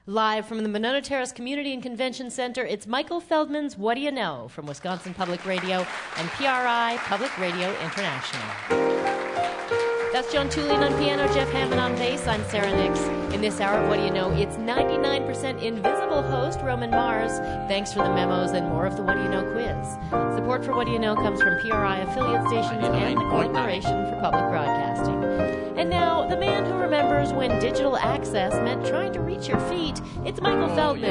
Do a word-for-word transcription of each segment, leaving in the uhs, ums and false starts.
Live from the Monona Terrace Community and Convention Center, it's Michael Feldman's What Do You Know? From Wisconsin Public Radio and P R I Public Radio International. That's John Tullian on piano, Jeff Hammond on bass. I'm Sarah Nix. In this hour of What Do You Know, it's ninety-nine percent Invisible host Roman Mars. Thanks for the memos and more of the What Do You Know quiz. Support for What Do You Know comes from P R I affiliate stations and the Corporation for Public Broadcasting. And now, the man who remembers when digital access meant trying to reach your feet, it's Michael oh, Feldman.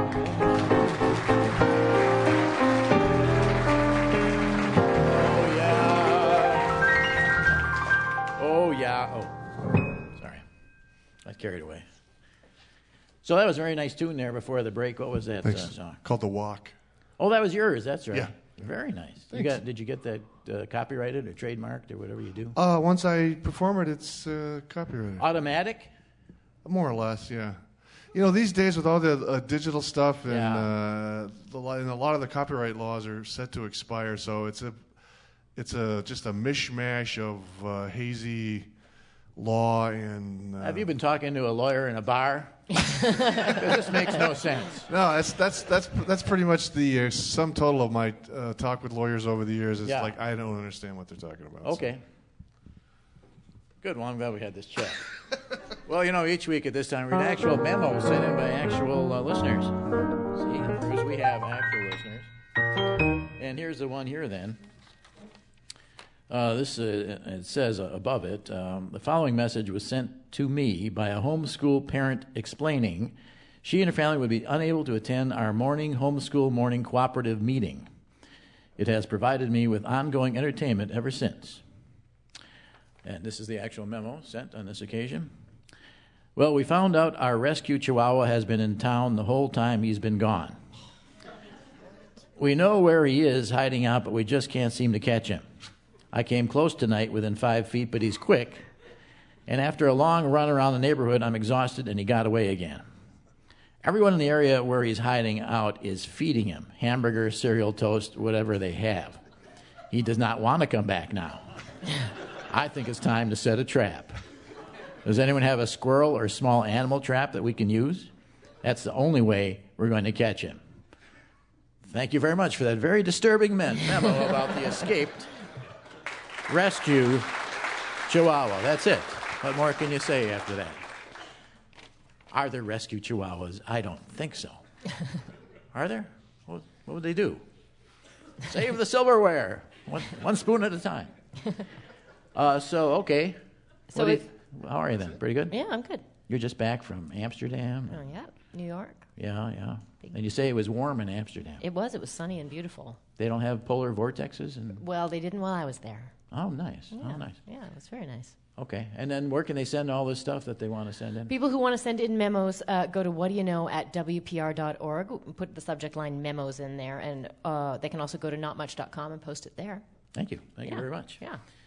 Yeah. Oh, yeah. Oh, sorry. I got carried away. So that was a very nice tune there before the break. What was that uh, song? Called The Walk. Oh, that was yours. That's right. Yeah. Very nice. You got? Did you get that uh, copyrighted or trademarked or whatever you do? Uh, once I perform it, it's uh, copyrighted. Automatic? More or less, yeah. You know, these days with all the uh, digital stuff and, Yeah. uh, the, and a lot of the copyright laws are set to expire, so it's a it's a just a mishmash of uh, hazy law and. Uh, Have you been talking to a lawyer in a bar? Because this makes no sense. No, that's that's that's that's pretty much the uh, sum total of my uh, talk with lawyers over the years. It's Yeah. like I don't understand what they're talking about. Okay. Good. Well, I'm glad we had this chat. Well, you know, each week at this time, we read actual memos sent in by actual uh, listeners. See, Bruce, we have actual listeners. And here's the one here then. Uh, this uh, it says uh, above it, um, the following message was sent to me by a homeschool parent explaining she and her family would be unable to attend our morning homeschool morning cooperative meeting. It has provided me with ongoing entertainment ever since. And this is the actual memo sent on this occasion. Well, we found out our rescue chihuahua has been in town the whole time he's been gone. We know where he is hiding out, but we just can't seem to catch him. I came close tonight within five feet, but he's quick. And after a long run around the neighborhood, I'm exhausted, and he got away again. Everyone in the area where he's hiding out is feeding him hamburger, cereal, toast, whatever they have. He does not want to come back now. I think it's time to set a trap. Does anyone have a squirrel or small animal trap that we can use? That's the only way we're going to catch him. Thank you very much for that very disturbing memo about the escaped rescue chihuahua. That's it. What more can you say after that? Are there rescue chihuahuas? I don't think so. Are there? What, what would they do? Save the silverware. One, one spoon at a time. Uh, so, okay. So do you, if, how are you then? Pretty good? Yeah, I'm good. You're just back from Amsterdam? Oh, yeah. New York. Yeah, yeah. And you say it was warm in Amsterdam. It was. It was sunny and beautiful. They don't have polar vortexes? And Well, they didn't while I was there. Oh, nice. Yeah. Oh, nice. Yeah, it was very nice. Okay. And then where can they send all this stuff that they want to send in? People who want to send in memos, uh, go to what do you know at w p r dot org. Put the subject line memos in there. And uh, they can also go to not much dot com and post it there. Thank you. Thank yeah. you very much. Yeah.